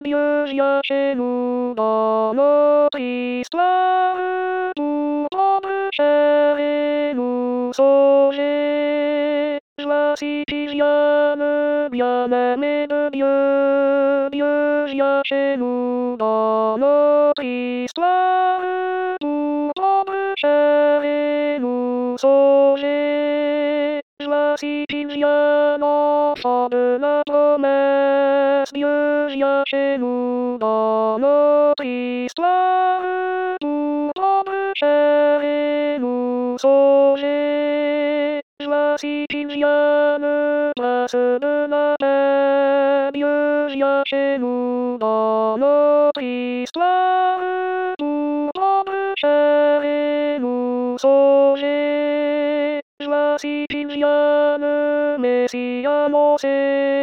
Dieu vient chez nous dans notre histoire pour prendre chair et nous sauver. Voici qui vient le bien-aimé de Dieu. Dieu vient chez nous dans notre histoire pour prendre chair et nous sauver. Voici qui vient l'enfant de la promesse. Dieu vient chez nous dans notre histoire pour prendre chair et nous sauver. Voici qui vient le prince de la paix. Dieu vient chez nous dans notre histoire pour prendre chair et nous sauver. Voici qui vient le Messie annoncé.